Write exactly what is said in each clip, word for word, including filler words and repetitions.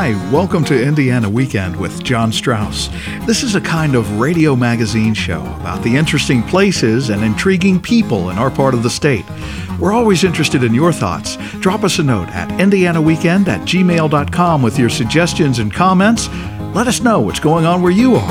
Hi, welcome to Indiana Weekend with John Strauss. This is a kind of radio magazine show about the interesting places and intriguing people in our part of the state. We're always interested in your thoughts. Drop us a note at indiana weekend at gmail dot com with your suggestions and comments. Let us know what's going on where you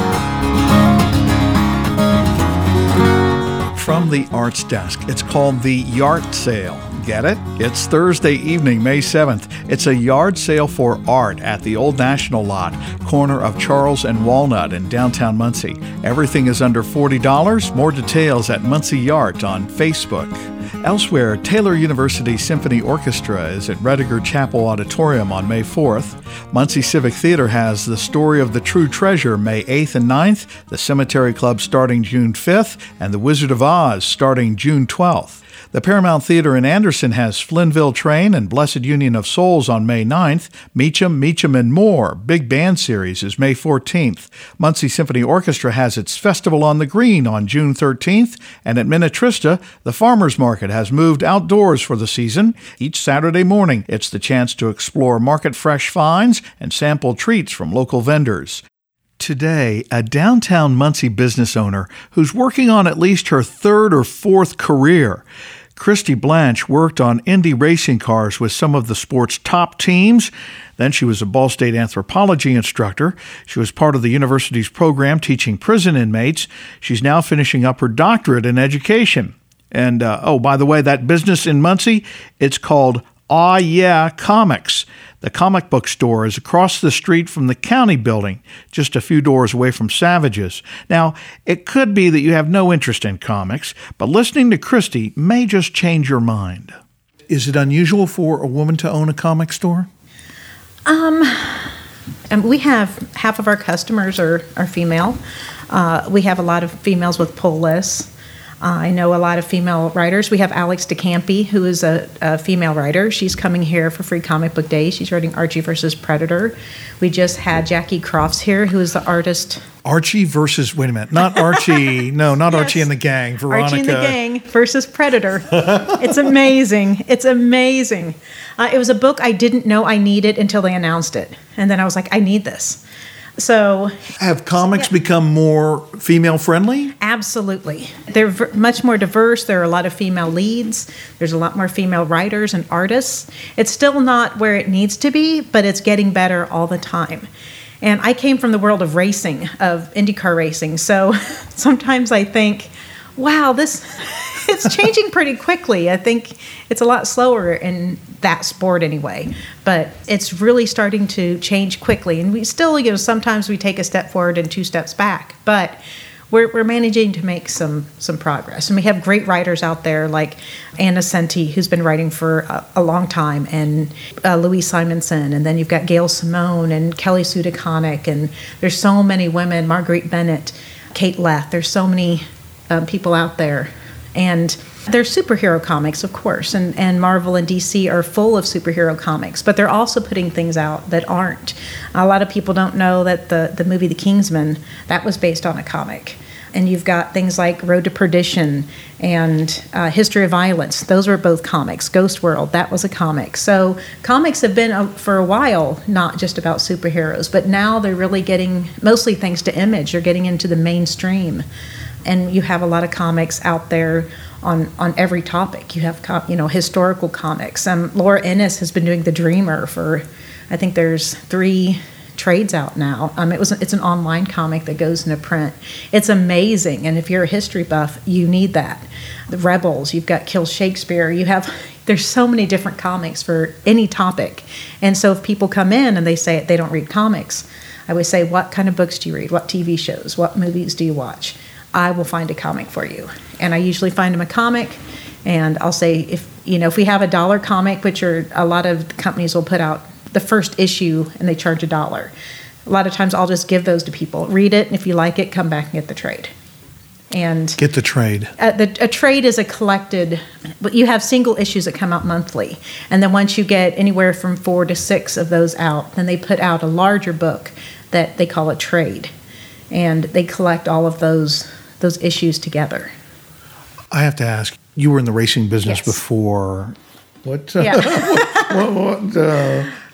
are. From the Arts Desk, it's called the Yard Sale. Get it? It's Thursday evening, May seventh. It's a yard sale for art at the Old National Lot, corner of Charles and Walnut in downtown Muncie. Everything is under forty dollars. More details at Muncie Yard on Facebook. Elsewhere, Taylor University Symphony Orchestra is at Rediger Chapel Auditorium on May fourth. Muncie Civic Theater has The Story of the True Treasure May eighth and ninth, The Cemetery Club starting June fifth, and The Wizard of Oz starting June twelfth. The Paramount Theater in Anderson has Flynnville Train and Blessed Union of Souls on May ninth. Meacham, Meacham, and More Big Band Series is May fourteenth. Muncie Symphony Orchestra has its Festival on the Green on June thirteenth. And at Minnetrista, the Farmers Market has moved outdoors for the season. Each Saturday morning, it's the chance to explore market fresh finds and sample treats from local vendors. Today, a downtown Muncie business owner who's working on at least her third or fourth career. Christy Blanche worked on Indy racing cars with some of the sport's top teams. Then she was a Ball State anthropology instructor. She was part of the university's program teaching prison inmates. She's now finishing up her doctorate in education. And, uh, oh, by the way, that business in Muncie, it's called Aw Yeah Comics. The comic book store is across the street from the county building, just a few doors away from Savage's. Now, it could be that you have no interest in comics, but listening to Christy may just change your mind. Is it unusual for a woman to own a comic store? Um, and we have half of our customers are, are female. Uh, we have a lot of females with pull lists. Uh, I know a lot of female writers. We have Alex DeCampi, who is a, a female writer. She's coming here for Free Comic Book Day. She's writing Archie versus Predator. We just had Jackie Crofts here, who is the artist. Archie versus, wait a minute, not Archie, no, not yes. Archie and the Gang, Veronica. Archie and the Gang versus Predator. It's amazing. It's amazing. Uh, it was a book I didn't know I needed until they announced it. And then I was like, I need this. So, have comics yeah. become more female-friendly? Absolutely. They're v- much more diverse. There are a lot of female leads. There's a lot more female writers and artists. It's still not where it needs to be, but it's getting better all the time. And I came from the world of racing, of IndyCar racing. So sometimes I think, wow, this it's changing pretty quickly. I think it's a lot slower in that sport anyway, but it's really starting to change quickly. And we still, you know, sometimes we take a step forward and two steps back, but we're we're managing to make some some progress. And we have great writers out there like Anna Senti, who's been writing for a, a long time, and uh, Louise Simonson, and then you've got Gail Simone and Kelly Sue DeConnick, and there's so many women, Marguerite Bennett, Kate Leth, there's so many um, people out there. And there's superhero comics, of course, and, and Marvel and D C are full of superhero comics, but they're also putting things out that aren't. A lot of people don't know that the, the movie The Kingsman, that was based on a comic. And you've got things like Road to Perdition and uh, History of Violence. Those were both comics. Ghost World, that was a comic. So comics have been, a, for a while, not just about superheroes, but now they're really getting, mostly thanks to Image, they're getting into the mainstream. And you have a lot of comics out there on, on every topic. You have, you know, historical comics. Um, Laura Ennis has been doing The Dreamer for, I think there's three trades out now. Um, it was it's an online comic that goes into print. It's amazing, and if you're a history buff, you need that. The Rebels, you've got Kill Shakespeare. You have there's so many different comics for any topic, and so if people come in and they say they don't read comics, I would say, what kind of books do you read? What T V shows? What movies do you watch? I will find a comic for you. And I usually find them a comic, and I'll say, if you know, if we have a dollar comic, which are a lot of companies will put out the first issue and they charge a dollar. A lot of times I'll just give those to people. Read it, and if you like it, come back and get the trade. And get the trade. A, the, a trade is a collected, but you have single issues that come out monthly. And then once you get anywhere from four to six of those out, then they put out a larger book that they call a trade. And they collect all of those those issues together. I have to ask, you were in the racing business yes. before. What? Uh, Yeah. what? what uh,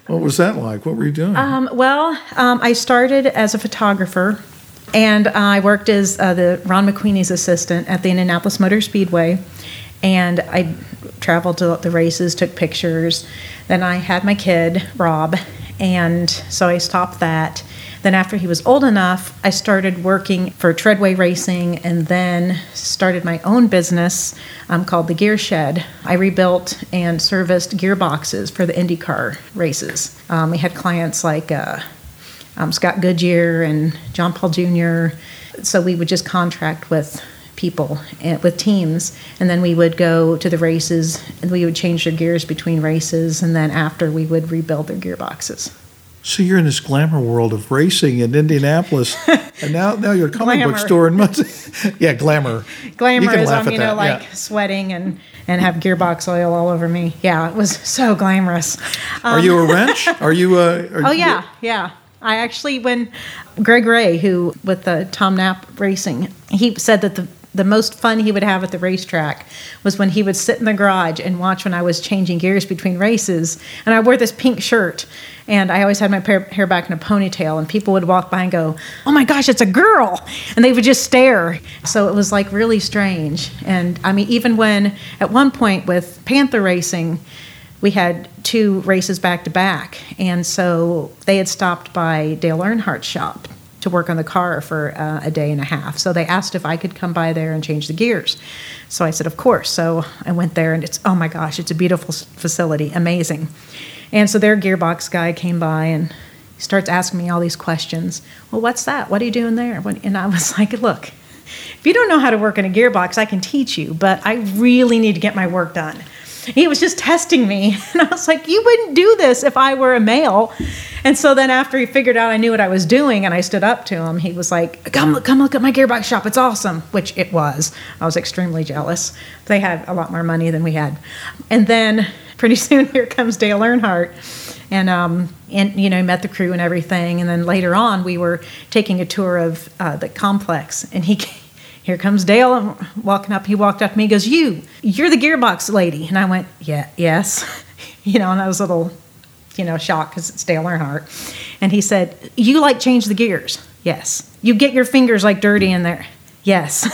What was that like? What were you doing? Um, well, um, I started as a photographer, and I worked as uh, the Ron McQueenie's assistant at the Indianapolis Motor Speedway, and I traveled to the races, took pictures. Then I had my kid, Rob, and so I stopped that. Then after he was old enough, I started working for Treadway Racing and then started my own business um, called The Gear Shed. I rebuilt and serviced gearboxes for the IndyCar races. Um, we had clients like uh, um, Scott Goodyear and John Paul Junior So we would just contract with people, and, with teams, and then we would go to the races and we would change their gears between races, and then after we would rebuild their gearboxes. So you're in this glamour world of racing in Indianapolis, and now now you're a comic Glamour. book store in Muncie. Yeah, glamour. Glamour You can is laugh um, at you know, that, like yeah. sweating and, and have gearbox oil all over me. Yeah, it was so glamorous. Are you a wrench? Are you a... Are Oh, you- yeah, yeah. I actually, when Greg Ray, who with the Tom Knapp Racing, he said that the the most fun he would have at the racetrack was when he would sit in the garage and watch when I was changing gears between races. And I wore this pink shirt, and I always had my hair back in a ponytail, and people would walk by and go, "Oh my gosh, it's a girl!" And they would just stare. So it was like really strange. And I mean, even when at one point with Panther Racing, we had two races back to back, and so they had stopped by Dale Earnhardt's shop to work on the car for uh, a day and a half. So they asked if I could come by there and change the gears. So I said, of course. So I went there, and it's, oh my gosh, it's a beautiful s- facility, amazing. And so their gearbox guy came by and he starts asking me all these questions. Well, what's that? What are you doing there? What? And I was like, look, if you don't know how to work in a gearbox, I can teach you, but I really need to get my work done. He was just testing me, and I was like, you wouldn't do this if I were a male. And so then after he figured out I knew what I was doing and I stood up to him, he was like, come look, come look at my gearbox shop. It's awesome, which it was. I was extremely jealous. They had a lot more money than we had. And then pretty soon here comes Dale Earnhardt, and, um, and you know, met the crew and everything. And then later on, we were taking a tour of uh, the complex, and he came. Here comes Dale walking up. He walked up to me. He goes, you, you're the gearbox lady. And I went, yeah, yes. you know, and I was a little, you know, shocked because it's Dale Earnhardt. And he said, you like change the gears? Yes. You get your fingers like dirty in there? Yes.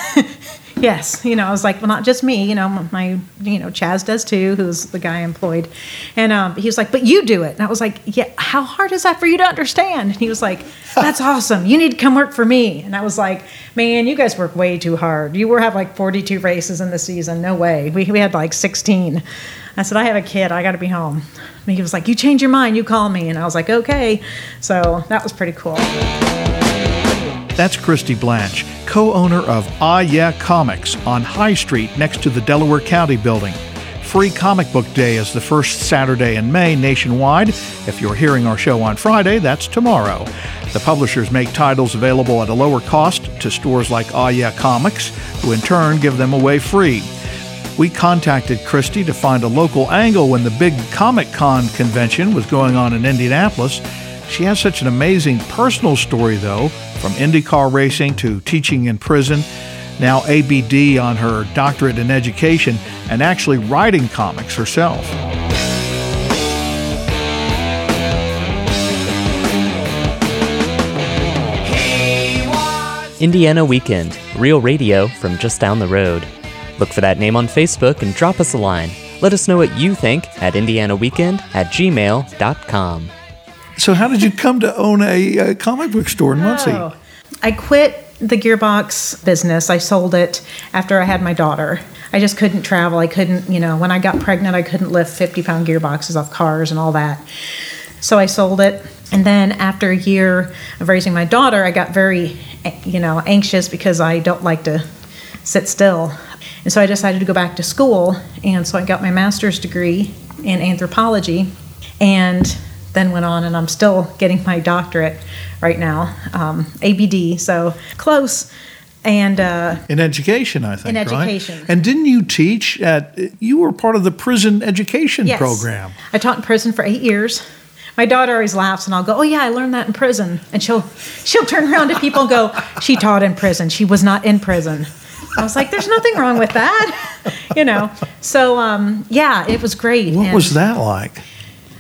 yes. You know, I was like, well, not just me. You know, my, you know, Chaz does too, who's the guy I employed. And um, he was like, but you do it. And I was like, yeah, how hard is that for you to understand? And he was like, that's awesome. You need to come work for me. And I was like, man, you guys work way too hard. You were have like forty-two races in the season. No way. We we had like sixteen. I said, I have a kid. I got to be home. And he was like, you change your mind. You call me. And I was like, okay. So that was pretty cool. That's Christy Blanche, co-owner of Ah Yeah Comics on High Street next to the Delaware County Building. Free Comic Book Day is the first Saturday in May nationwide. If you're hearing our show on Friday, that's tomorrow. The publishers make titles available at a lower cost to stores like Ah Yeah Comics, who in turn give them away free. We contacted Christy to find a local angle when the big Comic-Con convention was going on in Indianapolis. She has such an amazing personal story, though, from IndyCar racing to teaching in prison, now A B D on her doctorate in education, and actually writing comics herself. Indiana Weekend, real radio from just down the road. Look for that name on Facebook and drop us a line. Let us know what you think at indianaweekend at gmail dot com. So how did you come to own a, a comic book store in Muncie? Oh, I quit the gearbox business. I sold it after I had my daughter. I just couldn't travel. I couldn't, you know, when I got pregnant, I couldn't lift fifty-pound gearboxes off cars and all that. So I sold it. And then after a year of raising my daughter, I got very, you know, anxious because I don't like to sit still. And so I decided to go back to school. And so I got my master's degree in anthropology and then went on, and I'm still getting my doctorate right now, um, A B D, so close. And uh, in education, I think, in right? education. And didn't you teach at, you were part of the prison education yes, program. I taught in prison for eight years. My daughter always laughs, and I'll go, oh, yeah, I learned that in prison. And she'll she'll turn around to people and go, she taught in prison. She was not in prison. I was like, there's nothing wrong with that, you know. So, um, yeah, it was great. What and was that like?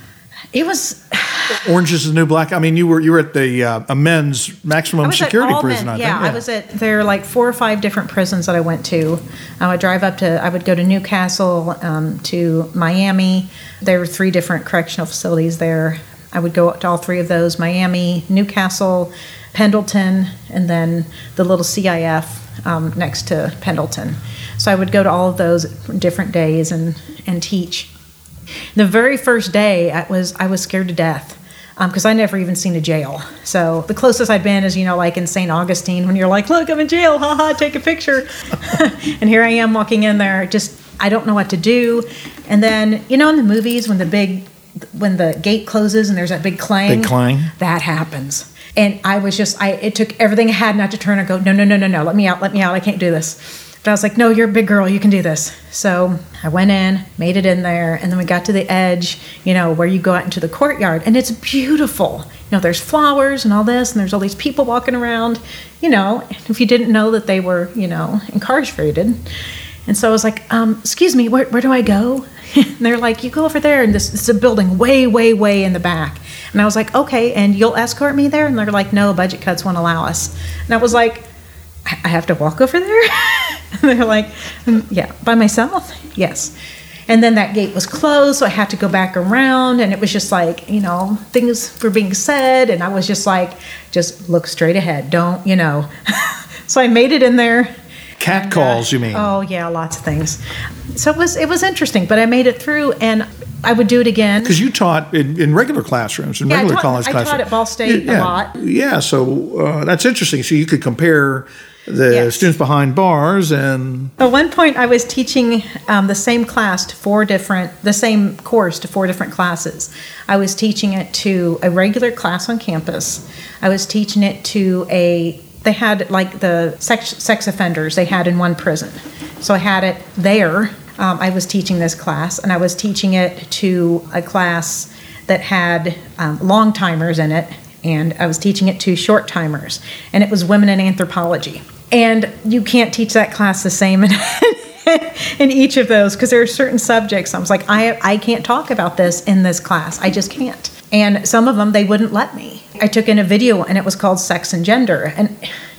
It was Orange is the New Black. I mean, you were you were at the uh, a men's maximum security prison. Men, I yeah, think. Yeah, I was at there are like four or five different prisons that I went to. I would drive up to. I would go to Newcastle, um, to Miami. There were three different correctional facilities there. I would go to all three of those: Miami, Newcastle, Pendleton, and then the little C I F um, next to Pendleton. So I would go to all of those different days and and teach. The very first day, I was I was scared to death because um, I never even seen a jail. So the closest I'd been is, you know, like in Saint Augustine when you're like, look, I'm in jail, haha, take a picture. And here I am walking in there, just I don't know what to do. And then, you know, in the movies when the big when the gate closes and there's that big clang, big clang, that happens. And I was just I it took everything I had not to turn and go, no, no, no, no, no, let me out, let me out, I can't do this. But I was like, no, you're a big girl, you can do this. So I went in, made it in there, and then we got to the edge, you know, where you go out into the courtyard, and it's beautiful. You know, there's flowers and all this, and there's all these people walking around, you know, if you didn't know that they were, you know, incarcerated. And so I was like, um, excuse me, where, where do I go? And they're like, you go over there, and this, this is a building way, way, way in the back. And I was like, okay, and you'll escort me there? And they're like, no, budget cuts won't allow us. And I was like, I have to walk over there? And they're like, yeah, by myself? Yes. And then that gate was closed, so I had to go back around, and it was just like, you know, things were being said, and I was just like, just look straight ahead, don't, you know. So I made it in there. Cat and, calls, uh, you mean? Oh, yeah, lots of things. So it was it was interesting, but I made it through, and I would do it again. Because you taught in, in regular classrooms, in yeah, regular I taught, college I classrooms. I taught at Ball State yeah, a lot. Yeah, so uh, that's interesting. So you could compare the Yes. students behind bars and... At one point, I was teaching um, the same class to four different, the same course to four different classes. I was teaching it to a regular class on campus. I was teaching it to a, they had like the sex, sex offenders they had in one prison. So I had it there. Um, I was teaching this class, and I was teaching it to a class that had um, long timers in it, and I was teaching it to short timers, and it was women in anthropology. And you can't teach that class the same in, in each of those because there are certain subjects. I was like, I I can't talk about this in this class. I just can't. And some of them, they wouldn't let me. I took in a video, and it was called Sex and Gender. And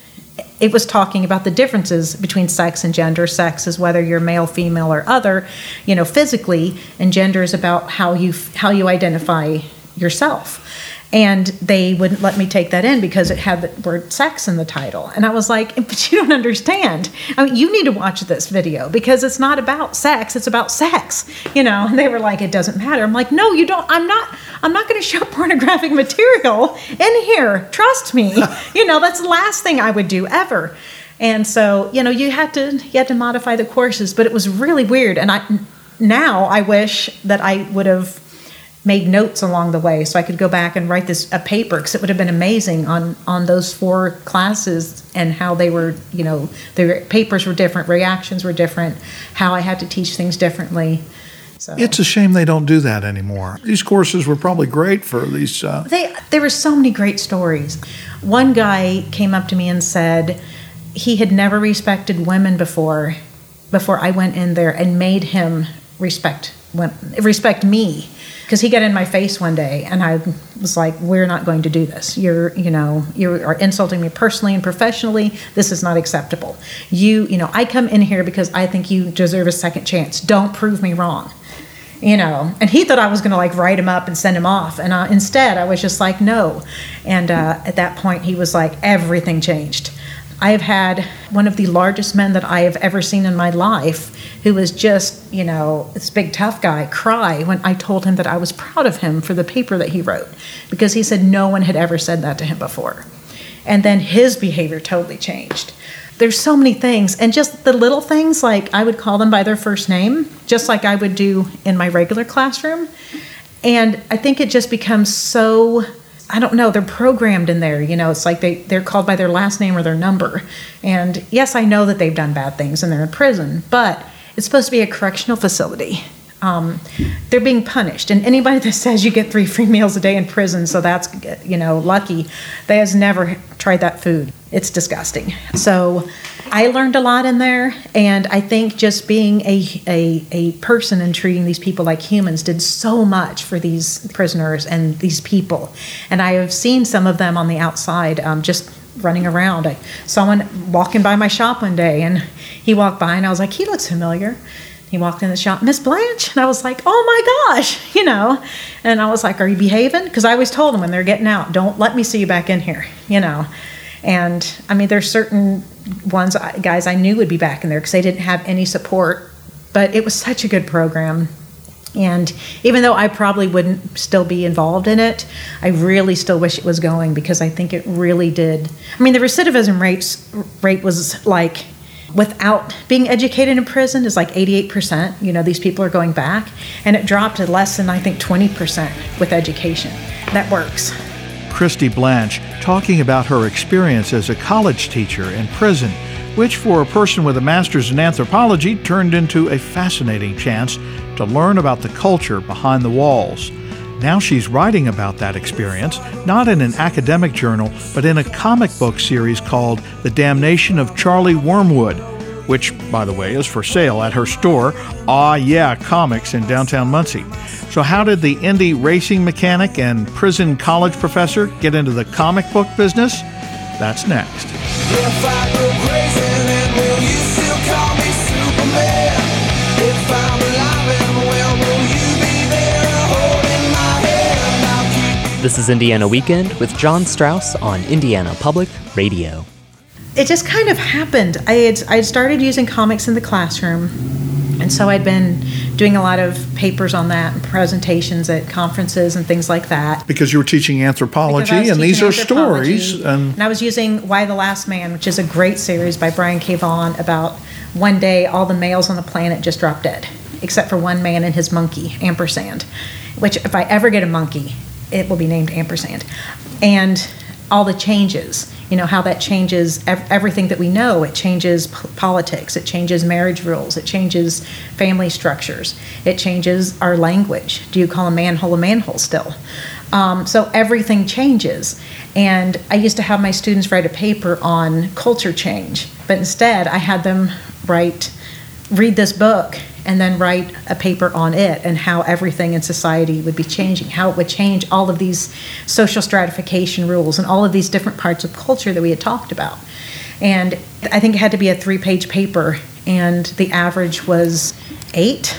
it was talking about the differences between sex and gender. Sex is whether you're male, female, or other, you know, physically, and gender is about how you how you identify yourself. And they wouldn't let me take that in because it had the word sex in the title. And I was like, but you don't understand. I mean, you need to watch this video because it's not about sex, it's about sex. You know, and they were like, it doesn't matter. I'm like, no, you don't, I'm not, I'm not gonna show pornographic material in here. Trust me. You know, that's the last thing I would do ever. And so, you know, you had to you had to modify the courses, but it was really weird. And I now I wish that I would have made notes along the way so I could go back and write this a paper because it would have been amazing on on those four classes and how they were, you know, their papers were different, reactions were different, how I had to teach things differently. So it's a shame they don't do that anymore. These courses were probably great for these. Uh... They there were so many great stories. One guy came up to me and said he had never respected women before before I went in there and made him respect women, respect me. Because he got in my face one day, and I was like, we're not going to do this. You're, you know, you are insulting me personally and professionally. This is not acceptable. You, you know, I come in here because I think you deserve a second chance. Don't prove me wrong. You know, and he thought I was going to like write him up and send him off. And uh, instead, I was just like, no. And uh, at that point, he was like, everything changed. I have had one of the largest men that I have ever seen in my life who was just, you know, this big tough guy cry when I told him that I was proud of him for the paper that he wrote because he said no one had ever said that to him before. And then his behavior totally changed. There's so many things, and just the little things, like I would call them by their first name, just like I would do in my regular classroom. And I think it just becomes so... I don't know, they're programmed in there, you know, it's like they, they're called by their last name or their number. And yes, I know that they've done bad things and they're in prison, but it's supposed to be a correctional facility. Um, they're being punished. And anybody that says you get three free meals a day in prison, so that's, you know, lucky, they has never tried that food. It's disgusting. So I learned a lot in there, and I think just being a, a, a person and treating these people like humans did so much for these prisoners and these people. And I have seen some of them on the outside um, just running around. I saw one walking by my shop one day, and he walked by, and I was like, he looks familiar. He walked in the shop, Miss Blanche, and I was like, oh my gosh, you know. And I was like, are you behaving? Because I always told them when they're getting out, don't let me see you back in here, you know. And I mean, there's certain ones, guys I knew would be back in there because they didn't have any support, but it was such a good program. And even though I probably wouldn't still be involved in it, I really still wish it was going, because I think it really did. I mean, the recidivism rates, rate was like, without being educated in prison, is like eighty-eight percent. You know, these people are going back. And it dropped to less than, I think, twenty percent with education. That works. Christy Blanche talking about her experience as a college teacher in prison, which for a person with a master's in anthropology turned into a fascinating chance to learn about the culture behind the walls. Now she's writing about that experience, not in an academic journal, but in a comic book series called The Damnation of Charlie Wormwood, which, by the way, is for sale at her store, Aw Yeah Comics in downtown Muncie. So how did the indie racing mechanic and prison college professor get into the comic book business? That's next. If I go crazy, then will you still call me Superman? If I'm alive, and well, will you be there holding my hand? I'll keep you. This is Indiana Weekend with John Strauss on Indiana Public Radio. It just kind of happened. I had I started using comics in the classroom, and so I'd been doing a lot of papers on that and presentations at conferences and things like that. Because you were teaching anthropology, Because I was and these teaching are stories. anthropology, And and I was using Why the Last Man, which is a great series by Brian K. Vaughan about one day all the males on the planet just dropped dead, except for one man and his monkey, Ampersand, which if I ever get a monkey, it will be named Ampersand. And all the changes, you know, how that changes ev- everything that we know. It changes p- politics, it changes marriage rules, it changes family structures, it changes our language. Do you call a manhole a manhole still? Um, so everything changes. And I used to have my students write a paper on culture change, but instead I had them write, read this book and then write a paper on it and how everything in society would be changing, how it would change all of these social stratification rules and all of these different parts of culture that we had talked about. And I think it had to be a three-page paper, and the average was eight.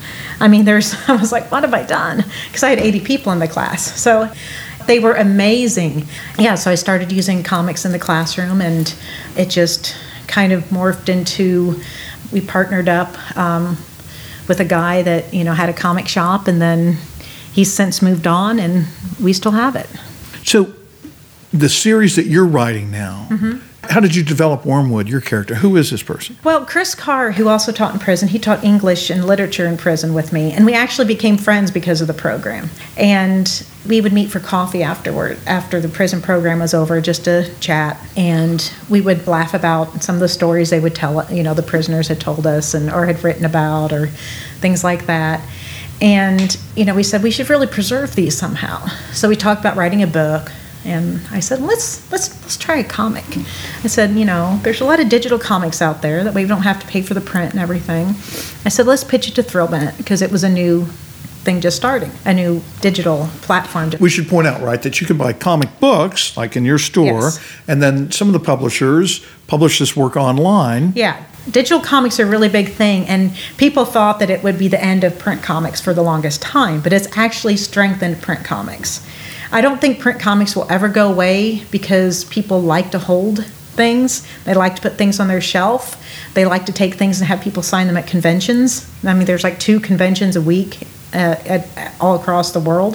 I mean, there's, I was like, what have I done? Because I had eighty people in the class. So they were amazing. Yeah, so I started using comics in the classroom, and it just kind of morphed into, we partnered up um, with a guy that, you know, had a comic shop, and then he's since moved on, and we still have it. so the series that you're writing now, Mm-hmm. how did you develop Wormwood, your character? Who is this person? Well, Chris Carr, who also taught in prison, he taught English and literature in prison with me, and we actually became friends because of the program. And we would meet for coffee afterward, after the prison program was over, just to chat, and we would laugh about some of the stories they would tell, you know, the prisoners had told us and or had written about, or things like that. And, you know, we said we should really preserve these somehow. So we talked about writing a book. And I said, let's let's let's try a comic. I said, you know, there's a lot of digital comics out there that we don't have to pay for the print and everything. I said, let's pitch it to Thrillbent, because it was a new thing just starting, a new digital platform. We should point out, right, that you can buy comic books, like in your store, Yes. and then some of the publishers publish this work online. Yeah, digital comics are a really big thing, and people thought that it would be the end of print comics for the longest time, but it's actually strengthened print comics. I don't think print comics will ever go away, because people like to hold things. They like to put things on their shelf. They like to take things and have people sign them at conventions. I mean, there's like two conventions a week uh, at, at, all across the world.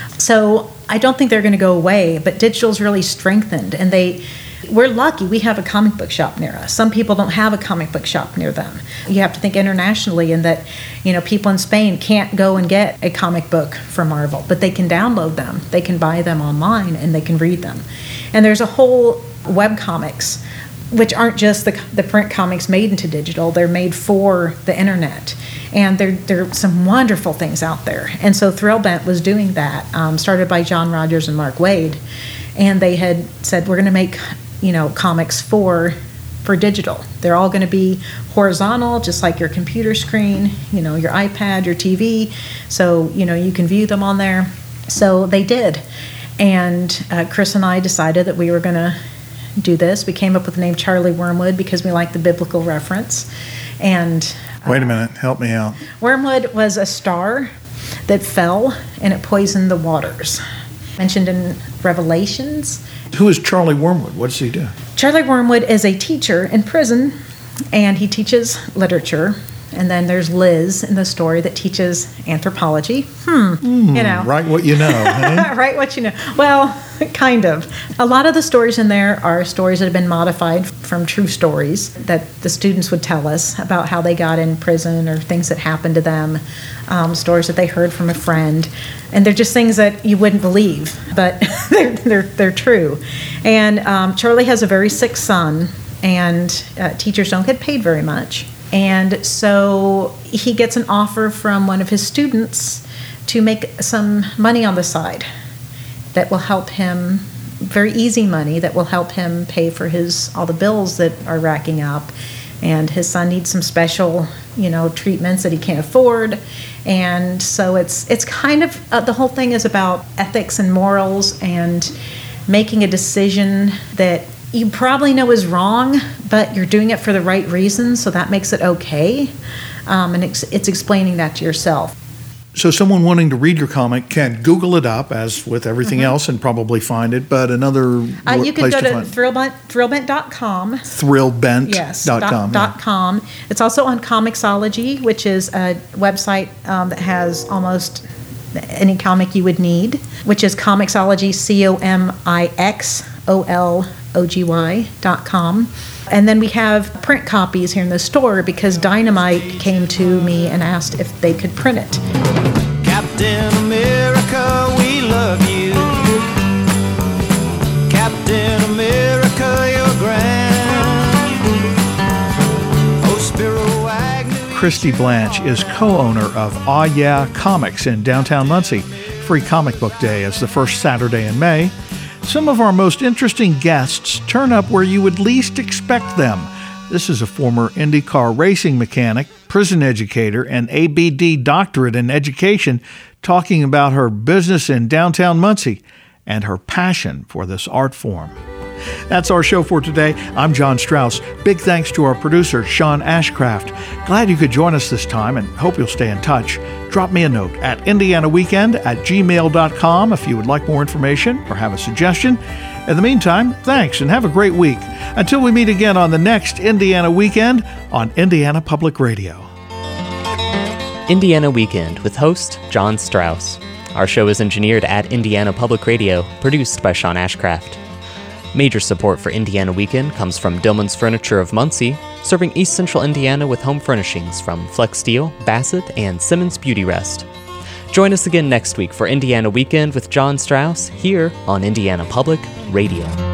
So I don't think they're going to go away, but digital's really strengthened, and they we're lucky we have a comic book shop near us. Some people don't have a comic book shop near them. You have to think internationally, in that, you know, people in Spain can't go and get a comic book from Marvel, but they can download them. They can buy them online, and they can read them. And there's a whole web comics, which aren't just the, the print comics made into digital. They're made for the internet. And there, there are some wonderful things out there. And so Thrillbent was doing that, um, started by John Rogers and Mark Wade. And they had said, we're going to make, you know, comics for for digital. They're all going to be horizontal, just like your computer screen, you know, your iPad, your T V. So, you know, you can view them on there. So they did. And uh, Chris and I decided that we were going to do this. We came up with the name Charlie Wormwood because we like the biblical reference. And uh, Wait a minute, help me out. Wormwood was a star that fell and it poisoned the waters. Mentioned in Revelations. Who is Charlie Wormwood? What does he do? Charlie Wormwood is a teacher in prison, and he teaches literature. And then there's Liz in the story that teaches anthropology. Hmm, Mm, you know. Write what you know. Huh? Right, what you know. Well, kind of. A lot of the stories in there are stories that have been modified from true stories that the students would tell us about how they got in prison or things that happened to them, um, stories that they heard from a friend. And they're just things that you wouldn't believe, but they're, they're, they're true. And um, Charlie has a very sick son, and uh, teachers don't get paid very much. And so he gets an offer from one of his students to make some money on the side that will help him, very easy money that will help him pay for his all the bills that are racking up. And his son needs some special, you know, treatments that he can't afford. And so it's it's kind of, uh, the whole thing is about ethics and morals and making a decision that you probably know is wrong, but you're doing it for the right reasons, so that makes it okay. Um, and it's, it's explaining that to yourself. So someone wanting to read your comic can Google it up, as with everything Mm-hmm. else, and probably find it. But another Uh, you can place go to to find thrillbent, thrillbent dot com. thrillbent Yes, dot dot, com. dot com. It's also on Comixology, which is a website um, that has almost any comic you would need, which is Comixology, C O M I X O L O G Y dot com. And then we have print copies here in the store because Dynamite came to me and asked if they could print it. Captain America, we love you. Captain America, you're grand. Oh, Spiro Agnew. Christy Blanche is co-owner of Aw Yeah Comics in downtown Muncie. Free Comic Book Day is the first Saturday in May. Some of our most interesting guests turn up where you would least expect them. This is a former IndyCar racing mechanic, prison educator, and A B D doctorate in education talking about her business in downtown Muncie and her passion for this art form. That's our show for today. I'm John Strauss. Big thanks to our producer, Sean Ashcraft. Glad you could join us this time and hope you'll stay in touch. Drop me a note at indiana weekend at gmail dot com if you would like more information or have a suggestion. In the meantime, thanks and have a great week. Until we meet again on the next Indiana Weekend on Indiana Public Radio. Indiana Weekend with host John Strauss. Our show is engineered at Indiana Public Radio, produced by Sean Ashcraft. Major support for Indiana Weekend comes from Dillman's Furniture of Muncie, serving East Central Indiana with home furnishings from Flex Steel, Bassett, and Simmons Beauty Rest. Join us again next week for Indiana Weekend with John Strauss here on Indiana Public Radio.